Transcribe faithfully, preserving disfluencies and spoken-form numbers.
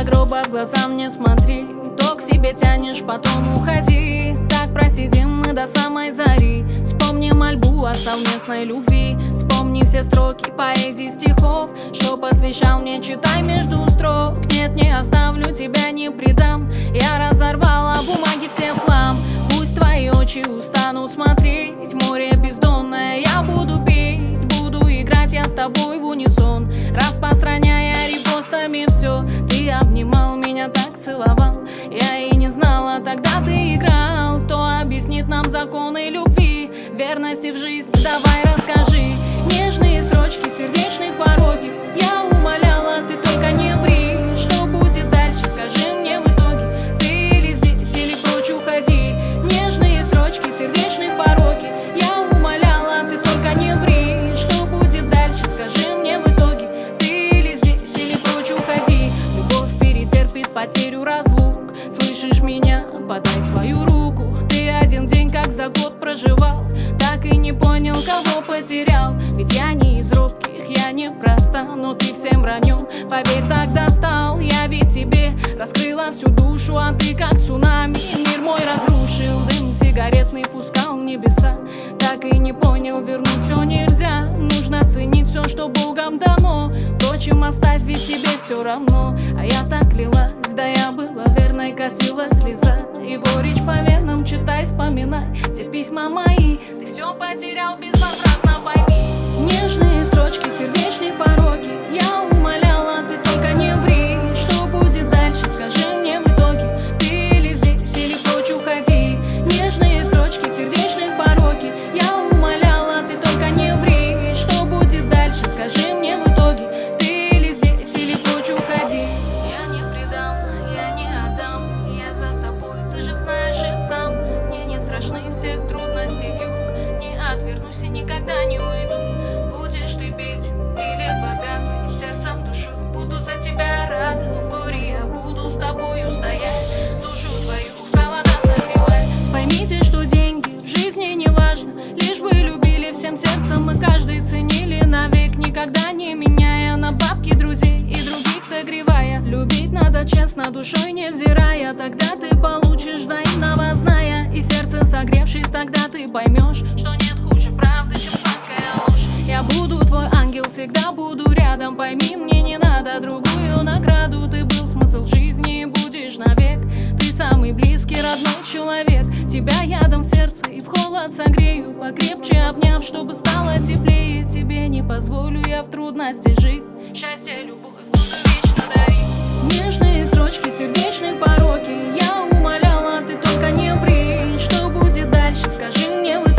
до гроба в глаза мне смотри. То к себе тянешь, потом уходи. Так просидим мы до самой зари. Вспомни мольбу о совместной любви. Вспомни все строки поэзии стихов, что посвящал мне, читай между строк. Нет, не оставлю тебя, не предам. Я разорвала бумаги все в хлам. Пусть твои очи устанут смотреть, море бездонное я буду петь. Буду играть я с тобой в унисон, распространяя репостами все. Ты обнимал меня, так целовал, я и не знала, тогда ты играл. Кто объяснит нам законы любви, верности в жизни, давай расскажи. Нежные строчки, сердечных пороги, я умоляла, ты только не ври. Что будет дальше, скажи мне в итоге, ты или здесь, или прочь уходи. Нежные строчки, сердечных пороги, я умоляла, ты только не ври. Что будет дальше, скажи мне в итоге, ты или здесь, или прочь уходи. Любовь перетерпит потерю, разлук. Слышишь меня? Подай свою руку. Ты один день как за год проживал, так и не понял, кого потерял. Ведь я не из робких, я не проста, но ты всем ранен, поверь, так достал. Я ведь тебе раскрыла всю душу, а ты как цунами мир мой разрушил. Дым сигаретный пускал в небеса, так и не понял, вернуть все нельзя. Нужно ценить все, что Богом дано. Впрочем, оставь, ведь тебе все равно. А я так лилась, да я была верной, катилась слеза. И горечь по венам, читай, вспоминай все письма мои. Ты все потерял безвозвратно, пойми. Нежные строчки, сердечные пороги, я умоляла, ты только не ври. Что будет дальше, скажи мне в итоге, ты или здесь, или прочь уходи. Нежные строчки, сердечных пороги, я умоляла, ты только не ври. Что будет дальше, скажи мне в итоге, ты или здесь, или прочь уходи. Я не предам, я не отдам, я за тобой, ты же знаешь и сам. Мне не страшны всех трудностей вьюг, не отвернусь и никогда не уйду. Будешь ты бить или богатый, сердцем, душой буду за тебя рада. В горе я буду с тобою стоять, душу твою в холода согревать. Поймите, что деньги в жизни не важно, лишь бы любили всем сердцем и каждый ценили навек, никогда не меняя на бабки друзей и других согревая. Любить надо честно, душой невзирая, тогда ты получишь взаимного зная. И сердце согревшись, тогда ты поймешь, что нет хуже правды, чем сладкая ложь. Я буду твой ангел, всегда буду рядом, пойми, мне не надо другую награду. Ты был смысл жизни и будешь навек, ты самый близкий, родной человек. Тебя я дам в сердце и в холод согрею, покрепче обняв, чтобы стало теплее. Тебе не позволю я в трудности жить, счастье, любовь буду вечно дарить. Нежные строчки, сердечные пороки, я умоляла, ты только не ври. Что будет дальше, скажи мне в